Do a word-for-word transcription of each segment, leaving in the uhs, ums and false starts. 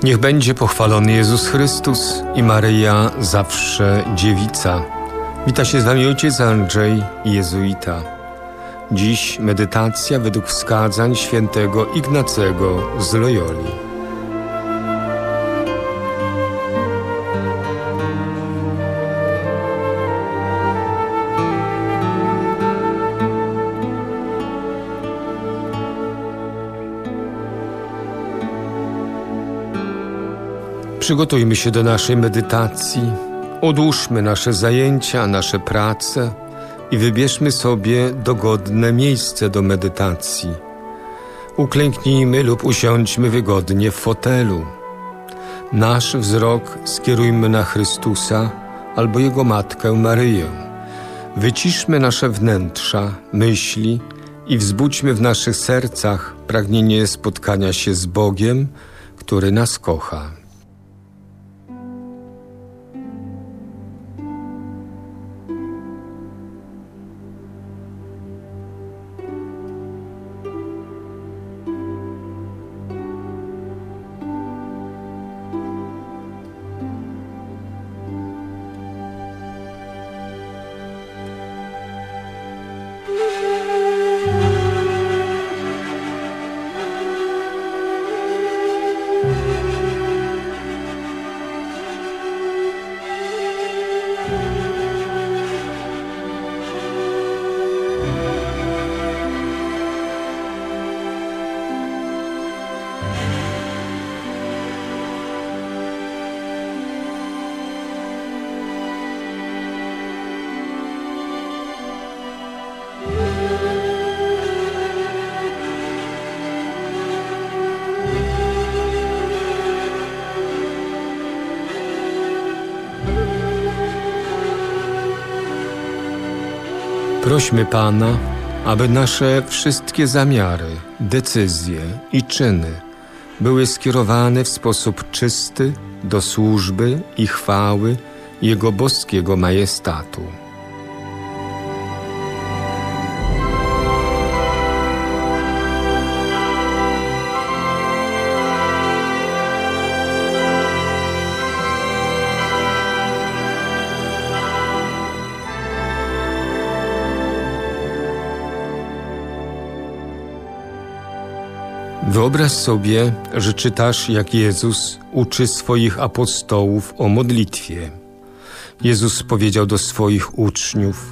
Niech będzie pochwalony Jezus Chrystus i Maryja zawsze dziewica. Wita się z wami ojciec Andrzej, jezuita. Dziś medytacja według wskazań świętego Ignacego z Loyoli. Przygotujmy się do naszej medytacji, odłóżmy nasze zajęcia, nasze prace i wybierzmy sobie dogodne miejsce do medytacji. Uklęknijmy lub usiądźmy wygodnie w fotelu. Nasz wzrok skierujmy na Chrystusa albo Jego Matkę Maryję. Wyciszmy nasze wnętrza, myśli i wzbudźmy w naszych sercach pragnienie spotkania się z Bogiem, który nas kocha. Prośmy Pana, aby nasze wszystkie zamiary, decyzje i czyny były skierowane w sposób czysty do służby i chwały Jego boskiego majestatu. Wyobraź sobie, że czytasz, jak Jezus uczy swoich apostołów o modlitwie. Jezus powiedział do swoich uczniów: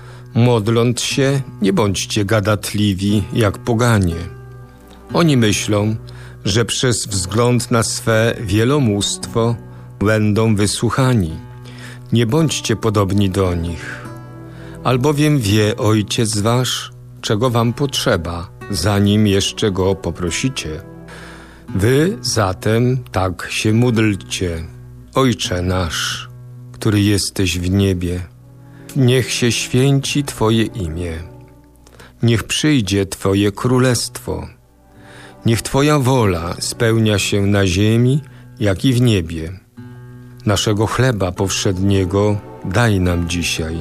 modląc się, nie bądźcie gadatliwi jak poganie. Oni myślą, że przez wzgląd na swe wielomóstwo będą wysłuchani. Nie bądźcie podobni do nich. Albowiem wie Ojciec wasz, czego wam potrzeba, zanim jeszcze Go poprosicie. Wy zatem tak się módlcie. Ojcze nasz, który jesteś w niebie, niech się święci Twoje imię. Niech przyjdzie Twoje królestwo. Niech Twoja wola spełnia się na ziemi, jak i w niebie. Naszego chleba powszedniego daj nam dzisiaj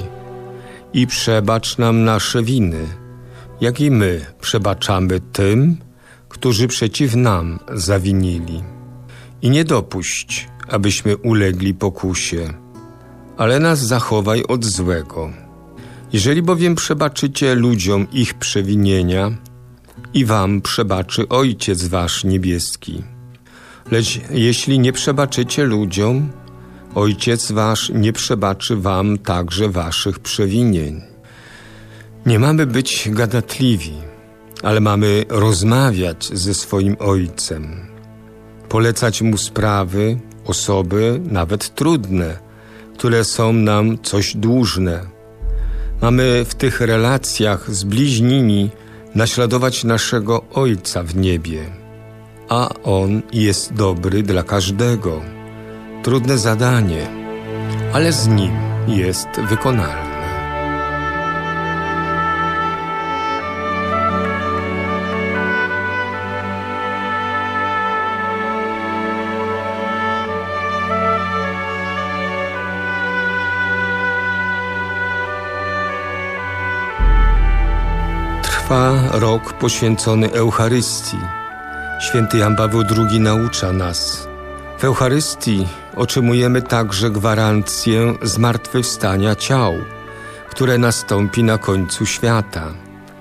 i przebacz nam nasze winy, jak i my przebaczamy tym, którzy przeciw nam zawinili. I nie dopuść, abyśmy ulegli pokusie, ale nas zachowaj od złego. Jeżeli bowiem przebaczycie ludziom ich przewinienia, i wam przebaczy Ojciec wasz niebieski. Lecz jeśli nie przebaczycie ludziom, Ojciec wasz nie przebaczy wam także waszych przewinień. Nie mamy być gadatliwi, ale mamy rozmawiać ze swoim Ojcem, polecać Mu sprawy, osoby, nawet trudne, które są nam coś dłużne. Mamy w tych relacjach z bliźnimi naśladować naszego Ojca w niebie, a On jest dobry dla każdego. Trudne zadanie, ale z Nim jest wykonalne. Trwa rok poświęcony Eucharystii. Święty Jan Paweł drugi naucza nas: W Eucharystii otrzymujemy także gwarancję zmartwychwstania ciał, które nastąpi na końcu świata.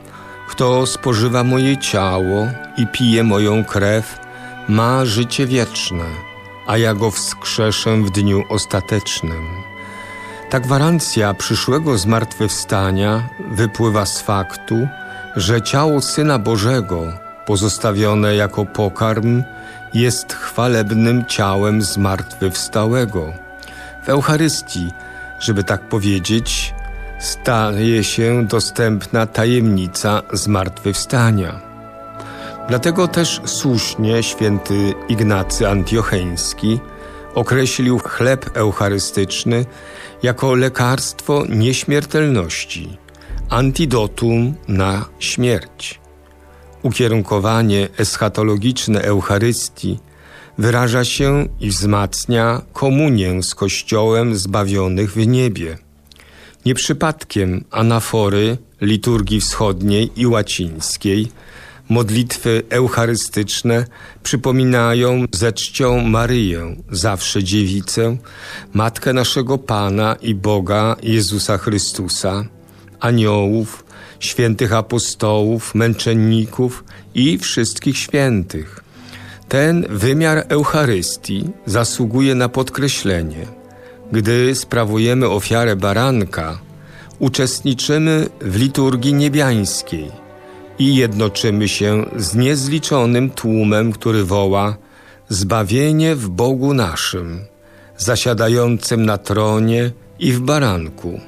Kto spożywa moje ciało i pije moją krew, ma życie wieczne, a ja go wskrzeszę w dniu ostatecznym. Ta gwarancja przyszłego zmartwychwstania wypływa z faktu, że ciało Syna Bożego, pozostawione jako pokarm, jest chwalebnym ciałem zmartwychwstałego. W Eucharystii, żeby tak powiedzieć, staje się dostępna tajemnica zmartwychwstania. Dlatego też słusznie święty Ignacy Antiocheński określił chleb eucharystyczny jako lekarstwo nieśmiertelności, antidotum na śmierć. Ukierunkowanie eschatologiczne Eucharystii wyraża się i wzmacnia komunię z Kościołem zbawionych w niebie. Nie przypadkiem anafory liturgii wschodniej i łacińskiej, modlitwy eucharystyczne przypominają ze czcią Maryję, zawsze dziewicę, Matkę naszego Pana i Boga Jezusa Chrystusa, aniołów, świętych apostołów, męczenników i wszystkich świętych. Ten wymiar Eucharystii zasługuje na podkreślenie. Gdy sprawujemy ofiarę baranka, uczestniczymy w liturgii niebiańskiej i jednoczymy się z niezliczonym tłumem, który woła: zbawienie w Bogu naszym, zasiadającym na tronie i w baranku.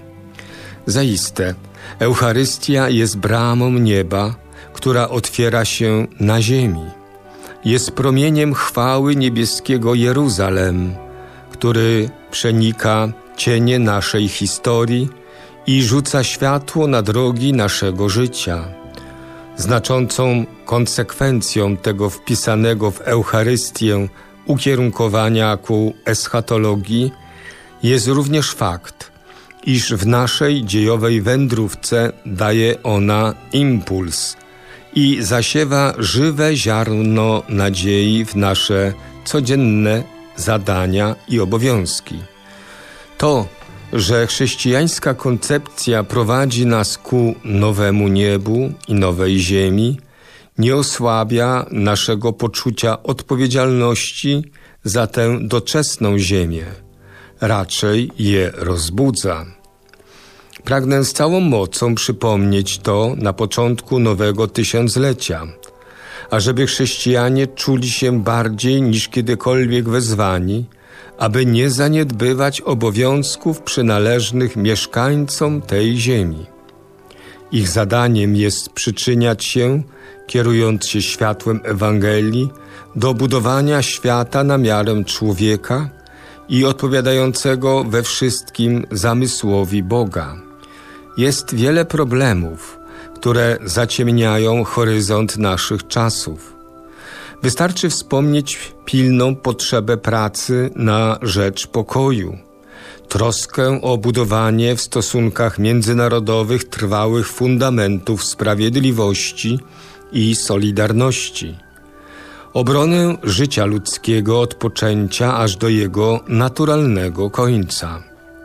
Zaiste, Eucharystia jest bramą nieba, która otwiera się na ziemi. Jest promieniem chwały niebieskiego Jeruzalem, który przenika cienie naszej historii i rzuca światło na drogi naszego życia. Znaczącą konsekwencją tego wpisanego w Eucharystię ukierunkowania ku eschatologii jest również fakt, iż w naszej dziejowej wędrówce daje ona impuls i zasiewa żywe ziarno nadziei w nasze codzienne zadania i obowiązki. To, że chrześcijańska koncepcja prowadzi nas ku nowemu niebu i nowej ziemi, nie osłabia naszego poczucia odpowiedzialności za tę doczesną ziemię. Raczej je rozbudza. Pragnę z całą mocą przypomnieć to na początku nowego tysiąclecia, ażeby chrześcijanie czuli się bardziej niż kiedykolwiek wezwani, aby nie zaniedbywać obowiązków przynależnych mieszkańcom tej ziemi. Ich zadaniem jest przyczyniać się, kierując się światłem Ewangelii, do budowania świata na miarę człowieka i odpowiadającego we wszystkim zamysłowi Boga. Jest wiele problemów, które zaciemniają horyzont naszych czasów. Wystarczy wspomnieć pilną potrzebę pracy na rzecz pokoju, troskę o budowanie w stosunkach międzynarodowych trwałych fundamentów sprawiedliwości i solidarności, obronę życia ludzkiego od poczęcia aż do jego naturalnego końca.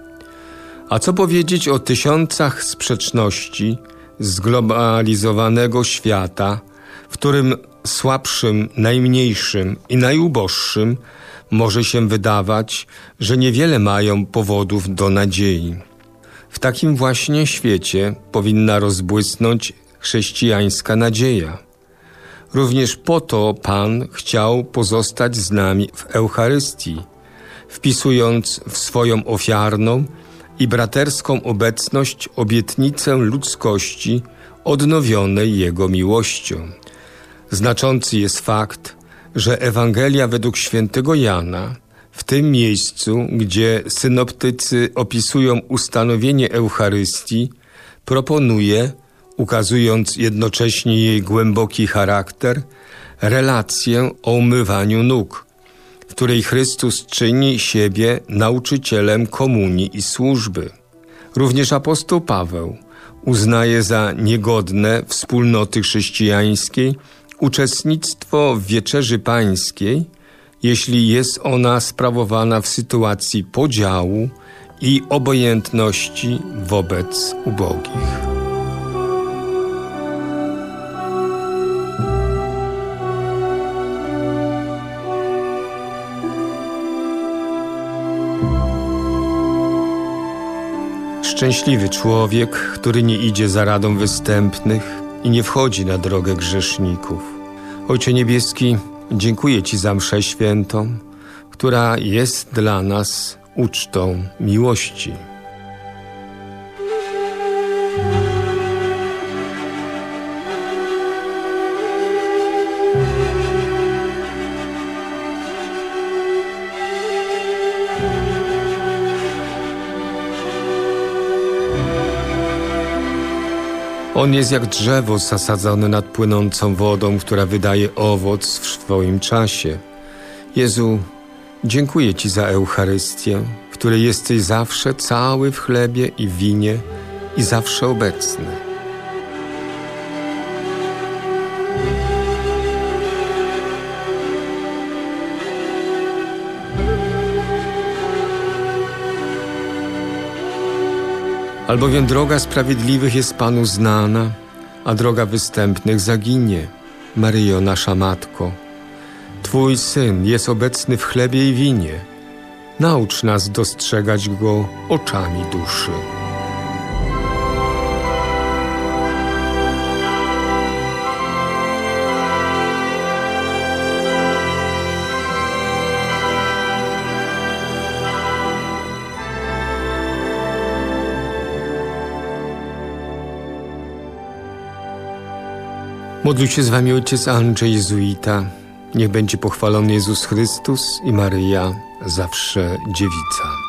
A co powiedzieć o tysiącach sprzeczności zglobalizowanego świata, w którym słabszym, najmniejszym i najuboższym może się wydawać, że niewiele mają powodów do nadziei. W takim właśnie świecie powinna rozbłysnąć chrześcijańska nadzieja. Również po to Pan chciał pozostać z nami w Eucharystii, wpisując w swoją ofiarną i braterską obecność obietnicę ludzkości odnowionej Jego miłością. Znaczący jest fakt, że Ewangelia według świętego Jana w tym miejscu, gdzie synoptycy opisują ustanowienie Eucharystii, proponuje, ukazując jednocześnie jej głęboki charakter, relację o umywaniu nóg, w której Chrystus czyni siebie nauczycielem komunii i służby. Również apostoł Paweł uznaje za niegodne wspólnoty chrześcijańskiej uczestnictwo w Wieczerzy Pańskiej jeśli jest ona sprawowana w sytuacji podziału i obojętności wobec ubogich. Szczęśliwy człowiek, który nie idzie za radą występnych i nie wchodzi na drogę grzeszników. Ojcze Niebieski, dziękuję Ci za mszę świętą, która jest dla nas ucztą miłości. On jest jak drzewo zasadzone nad płynącą wodą, która wydaje owoc w swoim czasie. Jezu, dziękuję Ci za Eucharystię, w której jesteś zawsze cały w chlebie i winie i zawsze obecny. Albowiem droga sprawiedliwych jest Panu znana, a droga występnych zaginie. Maryjo, nasza Matko, Twój Syn jest obecny w chlebie i winie. Naucz nas dostrzegać Go oczami duszy. Modlił się z Wami ojciec Andrzej Jezuita. Niech będzie pochwalony Jezus Chrystus i Maryja, zawsze dziewica.